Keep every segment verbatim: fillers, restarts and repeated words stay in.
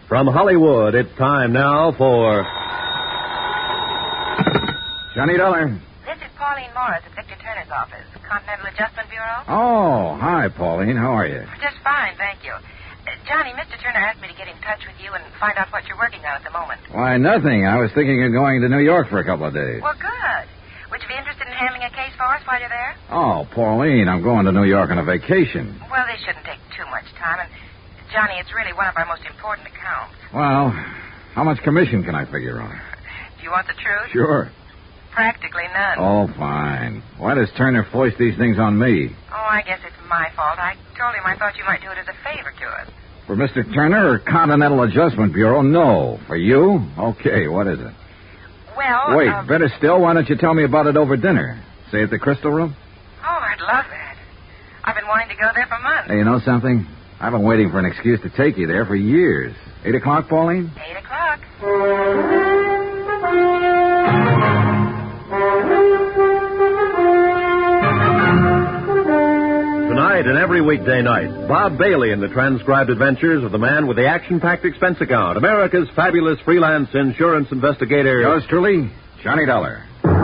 From Hollywood, it's time now for... Johnny Dollar. This is Pauline Morris at Victor Turner's office, Continental Adjustment Bureau. Oh, hi, Pauline. How are you? Just fine, thank you. Uh, Johnny, Mister Turner asked me to get in touch with you and find out what you're working on at the moment. Why, nothing. I was thinking of going to New York for a couple of days. Well, good. Would you be interested in handling a case for us while you're there? Oh, Pauline, I'm going to New York on a vacation. Well, this shouldn't take too much time, and, Johnny, it's really one of our most important accounts. Well, how much commission can I figure on? Do you want the truth? Sure. Practically none. Oh, fine. Why does Turner foist these things on me? Oh, I guess it's my fault. I told him I thought you might do it as a favor to us. For Mister Turner or Continental Adjustment Bureau? No. For you? Okay, what is it? Well, Wait, uh, better still, why don't you tell me about it over dinner? Say at the Crystal Room? Oh, I'd love that. I've been wanting to go there for months. Hey, you know something? I've been waiting for an excuse to take you there for years. Eight o'clock, Pauline? Eight o'clock. Tonight and every weekday night, Bob Bailey in the transcribed adventures of the man with the action-packed expense account, America's fabulous freelance insurance investigator. Yours truly, Johnny Dollar.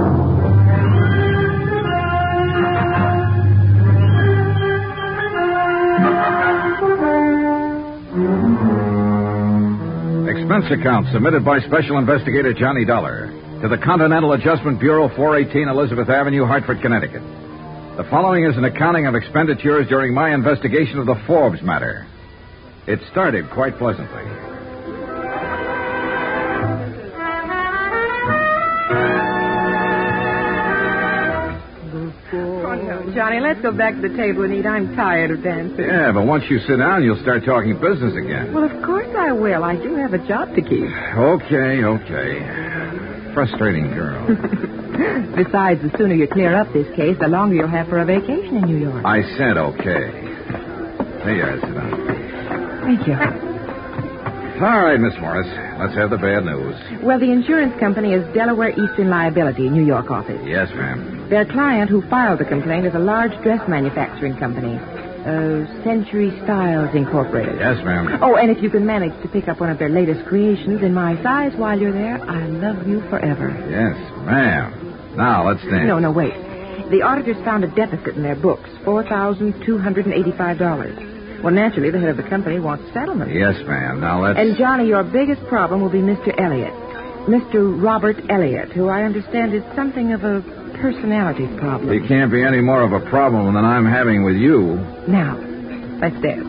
Expense account submitted by Special Investigator Johnny Dollar to the Continental Adjustment Bureau, four eighteen Elizabeth Avenue, Hartford, Connecticut. The following is an accounting of expenditures during my investigation of the Forbes matter. It started quite pleasantly. Oh, no, Johnny, let's go back to the table and eat. I'm tired of dancing. Yeah, but once you sit down, you'll start talking business again. Well, of course I will. I do have a job to keep. Okay, okay. Frustrating girl. Besides, the sooner you clear up this case, the longer you'll have for a vacation in New York. I said okay. Here you are, sit down. Thank you. All right, Miss Morris. Let's have the bad news. Well, the insurance company is Delaware Eastern Liability, New York office. Yes, ma'am. Their client who filed the complaint is a large dress manufacturing company. Uh, Century Styles Incorporated. Yes, ma'am. Oh, and if you can manage to pick up one of their latest creations in my size while you're there, I love you forever. Yes, ma'am. Now, let's dance. No, no, wait. The auditors found a deficit in their books, four thousand two hundred eighty-five dollars. Well, naturally, the head of the company wants settlement. Yes, ma'am. Now, let's... And, Johnny, your biggest problem will be Mister Elliott. Mister Robert Elliott, who I understand is something of a personality problem. He can't be any more of a problem than I'm having with you. Now, let's dance.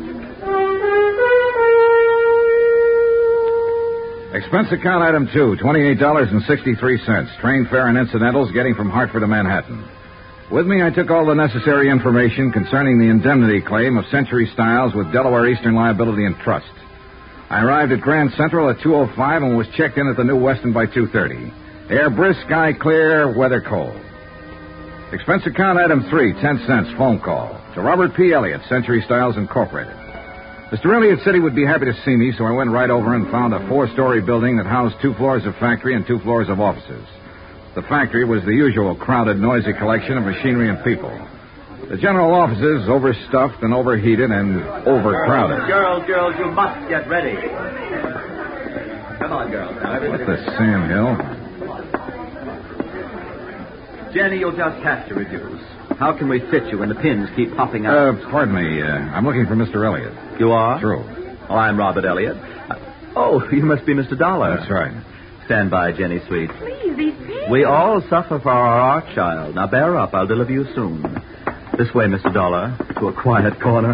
Expense account item two, twenty-eight dollars and sixty-three cents. Train fare and incidentals getting from Hartford to Manhattan. With me, I took all the necessary information concerning the indemnity claim of Century Styles with Delaware Eastern Liability and Trust. I arrived at Grand Central at two oh five and was checked in at the New Westin by two thirty. Air brisk, sky clear, weather cold. Expense account item three, ten cents, phone call to Robert P. Elliott, Century Styles Incorporated. Mister Elliott said he would be happy to see me, so I went right over and found a four-story building that housed two floors of factory and two floors of offices. The factory was the usual crowded, noisy collection of machinery and people. The general offices overstuffed and overheated and overcrowded. Girls, girls, you must get ready. Come on, girls. Now, What everybody. the Sam Hill? Jenny, you'll just have to reduce. How can we fit you when the pins keep popping Uh, out? pardon me. Uh, I'm looking for Mister Elliott. you are? True. Oh, I'm Robert Elliott. Uh, oh, you must be Mister Dollar. That's right. Stand by, Jenny, sweet. Please, these pins. We all suffer for our art child. Now, bear up. I'll deliver you soon. This way, Mister Dollar, to a quiet corner.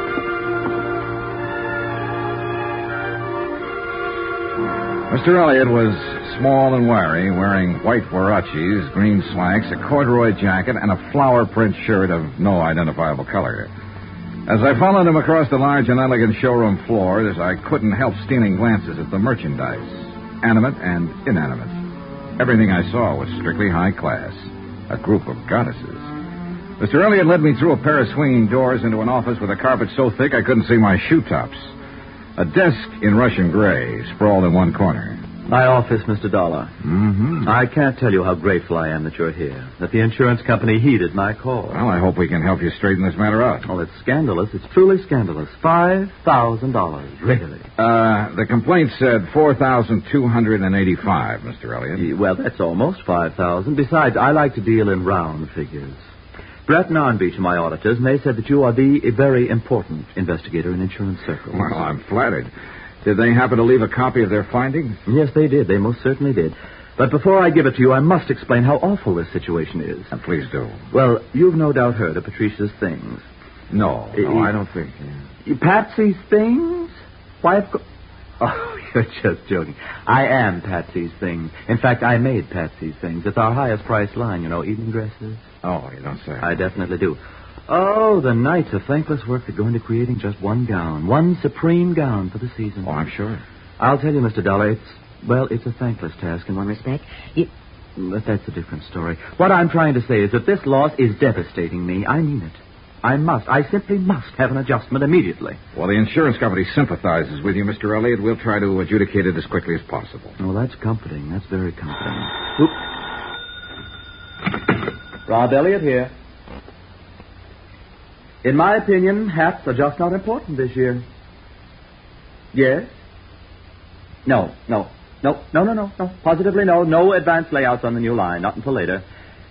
Mister Elliott was small and wiry, wearing white huaraches, green slacks, a corduroy jacket, and a flower print shirt of no identifiable color. As I followed him across the large and elegant showroom floors, I couldn't help stealing glances at the merchandise, animate and inanimate. Everything I saw was strictly high class, a group of goddesses. Mister Elliott led me through a pair of swinging doors into an office with a carpet so thick I couldn't see my shoe tops. A desk in Russian gray sprawled in one corner. My office, Mister Dollar. Mm-hmm. I can't tell you how grateful I am that you're here, that the insurance company heeded my call. Well, I hope we can help you straighten this matter out. Oh, it's scandalous. It's truly scandalous. Five thousand dollars, really. Uh, the complaint said four thousand two hundred eighty-five, Mister Elliott. Well, that's almost five thousand. Besides, I like to deal in round figures. Brett and Arnbeach, my auditors, and they said that you are the very important investigator in insurance circles. Well, I'm flattered. Did they happen to leave a copy of their findings? Yes, they did. They most certainly did. But before I give it to you, I must explain how awful this situation is. Uh, please do. Well, you've no doubt heard of Patricia's things. No, no, Uh, I don't think. Yeah. Patsy's things? Why, of course... Oh, you're just joking. I am Patsy's things. In fact, I made Patsy's things. It's our highest price line, you know, evening dresses. Oh, you don't say. I definitely do. Oh, the nights of thankless work that go into creating just one gown, one supreme gown for the season. Oh, I'm sure. I'll tell you, Mister Dollar, it's, well, it's a thankless task in one respect. You... But that's a different story. What I'm trying to say is that this loss is devastating me. I mean it. I must, I simply must have an adjustment immediately. Well, the insurance company sympathizes with you, Mister Elliott. We'll try to adjudicate it as quickly as possible. Well, that's comforting. That's very comforting. Oop. Rob Elliott here. In my opinion, hats are just not important this year. Yes? No, no, no, no, no, no, no. Positively no. No advanced layouts on the new line. Not until later.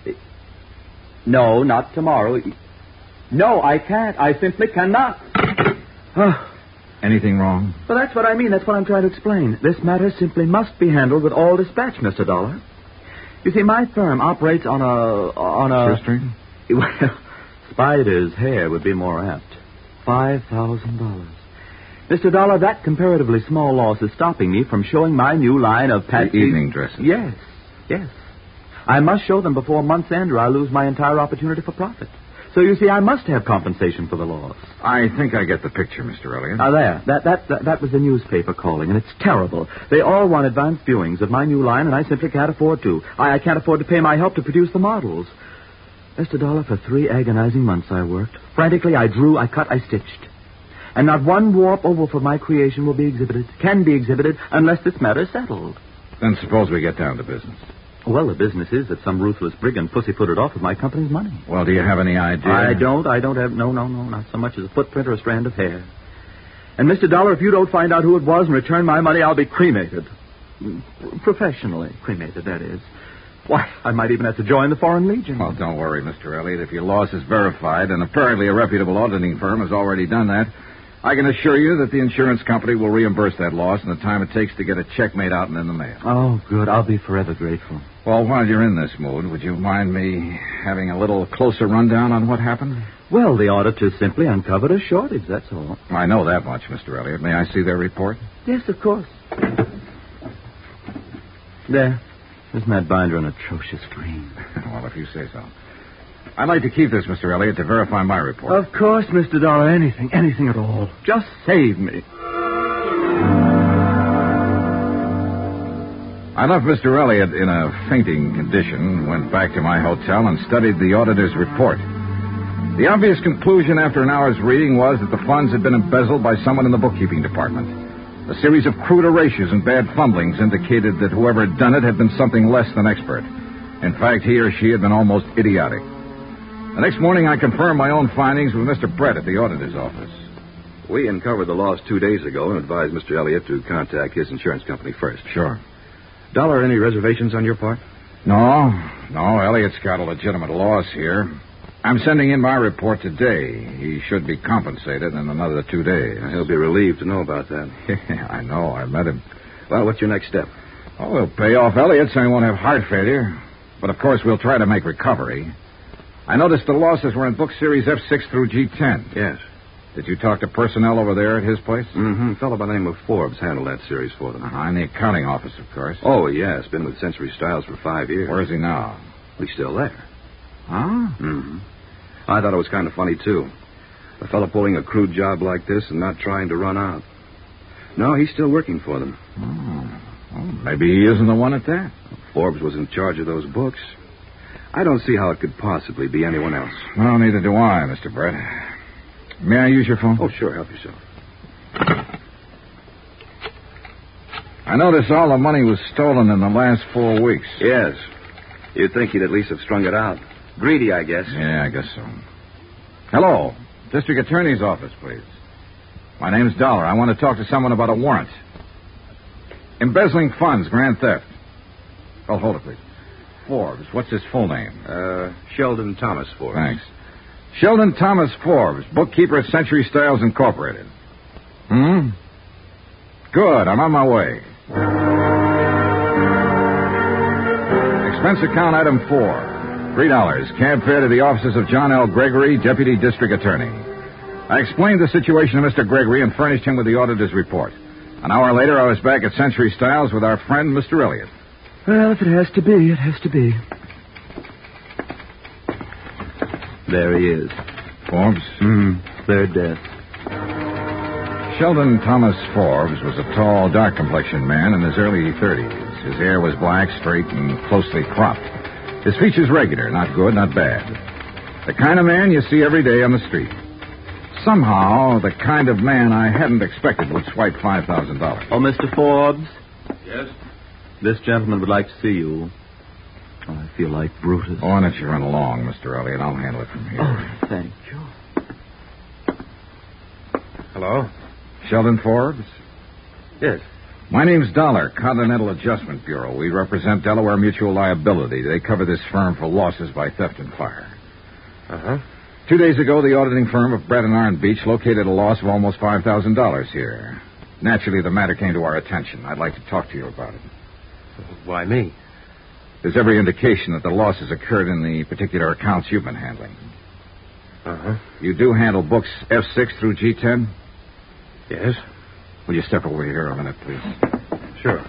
No, not tomorrow. No, I can't. I simply cannot. Anything wrong? Well, that's what I mean. That's what I'm trying to explain. This matter simply must be handled with all dispatch, Mister Dollar. You see, my firm operates on a... on a... Shoestring? Well, spider's hair would be more apt. Five thousand dollars. Mister Dollar, that comparatively small loss is stopping me from showing my new line of Patsy... The evening dresses? Yes, yes. I must show them before month's end or I lose my entire opportunity for profit. So, you see, I must have compensation for the loss. I think I get the picture, Mister Elliott. Ah, there. That, that, that, that was the newspaper calling, and it's terrible. They all want advanced viewings of my new line, and I simply can't afford to. I, I can't afford to pay my help to produce the models. Mister Dollar, for three agonizing months I worked. Frantically, I drew, I cut, I stitched. And not one warp oval for my creation will be exhibited, can be exhibited, unless this matter is settled. Then suppose we get down to business. Well, the business is that some ruthless brigand pussyfooted off with my company's money. Well, do you have any idea? I don't. I don't have... No, no, no. Not so much as a footprint or a strand of hair. And, Mister Dollar, if you don't find out who it was and return my money, I'll be cremated. Professionally cremated, that is. Why, I might even have to join the Foreign Legion. Well, don't worry, Mister Elliott. If your loss is verified, and apparently a reputable auditing firm has already done that, I can assure you that the insurance company will reimburse that loss in the time it takes to get a check made out and in the mail. Oh, good. I'll be forever grateful. Well, while you're in this mood, would you mind me having a little closer rundown on what happened? Well, the auditors simply uncovered a shortage, that's all. I know that much, Mister Elliott. May I see their report? Yes, of course. There. Isn't that binder an atrocious green? Well, if you say so. I'd like to keep this, Mister Elliott, to verify my report. Of course, Mister Dollar. Anything, anything at all. Just save me. I left Mister Elliott in a fainting condition, went back to my hotel, and studied the auditor's report. The obvious conclusion after an hour's reading was that the funds had been embezzled by someone in the bookkeeping department. A series of crude erasures and bad fumblings indicated that whoever had done it had been something less than expert. In fact, he or she had been almost idiotic. The next morning, I confirmed my own findings with Mister Brett at the auditor's office. We uncovered the loss two days ago and advised Mister Elliott to contact his insurance company first. Sure. Dollar, any reservations on your part? No, no, Elliott's got a legitimate loss here. I'm sending in my report today. He should be compensated in another two days. He'll be relieved to know about that. Yeah, I know. I met him. Well, what's your next step? Oh, we'll pay off Elliott so he won't have heart failure. But, of course, we'll try to make recovery. I noticed the losses were in book series F six through G ten. Yes. Did you talk to personnel over there at his place? Mm-hmm. A fellow by the name of Forbes handled that series for them. Uh-huh, in the accounting office, of course. Oh, yes. Been with Century Styles for five years. Where is he now? He's still there. Huh? Mm-hmm. I thought it was kind of funny, too. A fellow pulling a crude job like this and not trying to run out. No, he's still working for them. Oh. Well, maybe he isn't the one at that. Forbes was in charge of those books. I don't see how it could possibly be anyone else. Well, neither do I, Mister Brett. May I use your phone? Oh, sure. Help yourself. I noticed all the money was stolen in the last four weeks. Yes. You'd think he'd at least have strung it out. Greedy, I guess. Yeah, I guess so. Hello. District Attorney's office, please. My name's Dollar. I want to talk to someone about a warrant. Embezzling funds, grand theft. Oh, hold it, please. Forbes. What's his full name? Uh, Sheldon Thomas Forbes. Thanks. Sheldon Thomas Forbes, bookkeeper at Century Styles Incorporated. Hmm? Good. I'm on my way. Expense account item four. Three dollars. Cab fare to the offices of John L. Gregory, Deputy District Attorney. I explained the situation to Mister Gregory and furnished him with the auditor's report. An hour later, I was back at Century Styles with our friend, Mister Elliott. Well, if it has to be, it has to be. There he is. Forbes? Hmm. Third death. Sheldon Thomas Forbes was a tall, dark-complexioned man in his early thirties. His hair was black, straight, and closely cropped. His features regular, not good, not bad. The kind of man you see every day on the street. Somehow, the kind of man I hadn't expected would swipe five thousand dollars. Oh, Mister Forbes? Yes? This gentleman would like to see you. Oh, I feel like Brutus. Oh, why don't you run along, Mister Elliott? I'll handle it from here. Oh, thank you. Hello? Sheldon Forbes? Yes. My name's Dollar, Continental Adjustment Bureau. We represent Delaware Mutual Liability. They cover this firm for losses by theft and fire. Uh-huh. Two days ago, the auditing firm of Brett and Iron Beach located a loss of almost five thousand dollars here. Naturally, the matter came to our attention. I'd like to talk to you about it. Why me? There's every indication that the losses occurred in the particular accounts you've been handling. Uh-huh. You do handle books F six through G ten? Yes? Will you step over here a minute, please? Sure.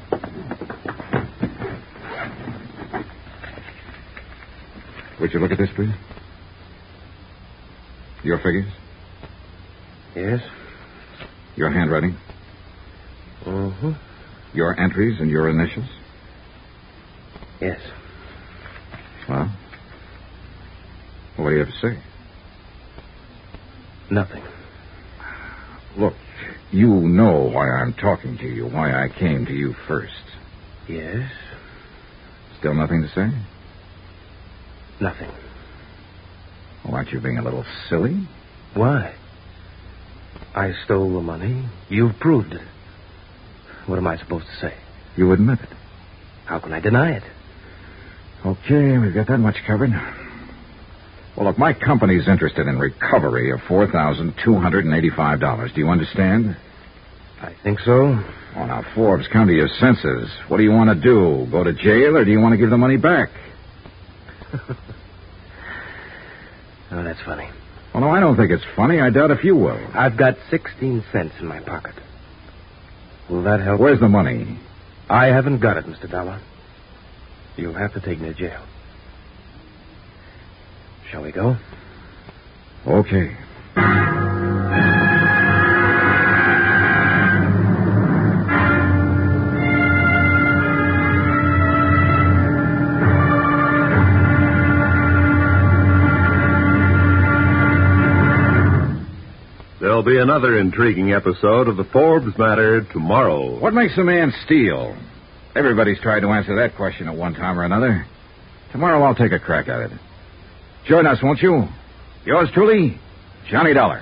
Would you look at this, please? Your figures? Yes? Your handwriting? Uh-huh. Your entries and your initials? Yes. Well? What do you have to say? Nothing. Look, you know why I'm talking to you, why I came to you first. Yes? Still nothing to say? Nothing. Well, aren't you being a little silly? Why? I stole the money. You've proved it. What am I supposed to say? You admit it. How can I deny it? Okay, we've got that much covered. Well, look, my company's interested in recovery of four thousand two hundred eighty-five dollars. Do you understand? I think so. Oh, now, Forbes, come to your senses. What do you want to do? Go to jail, or do you want to give the money back? Oh, that's funny. Well, no, I don't think it's funny. I doubt if you will. I've got sixteen cents in my pocket. Will that help? Where's the money? I haven't got it, Mister Dollar. You'll have to take me to jail. Shall we go? Okay. There'll be another intriguing episode of the Forbes matter tomorrow. What makes a man steal? Everybody's tried to answer that question at one time or another. Tomorrow I'll take a crack at it. Join us, won't you? Yours truly, Johnny Dollar.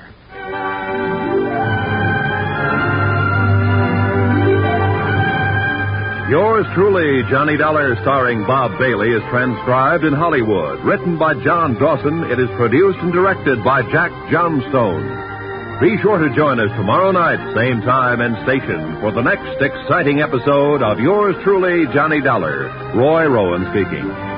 Yours truly, Johnny Dollar, starring Bob Bailey, is transcribed in Hollywood. Written by John Dawson, it is produced and directed by Jack Johnstone. Be sure to join us tomorrow night, same time and station, for the next exciting episode of Yours truly, Johnny Dollar. Roy Rowan speaking.